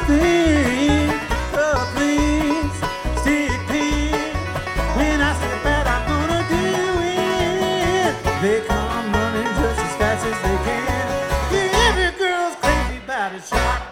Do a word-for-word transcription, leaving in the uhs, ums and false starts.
thing. Oh, please, stick pin. When I step out, I'm gonna do it. They come running just as fast as they can. Yeah, every girl's crazy about a shot.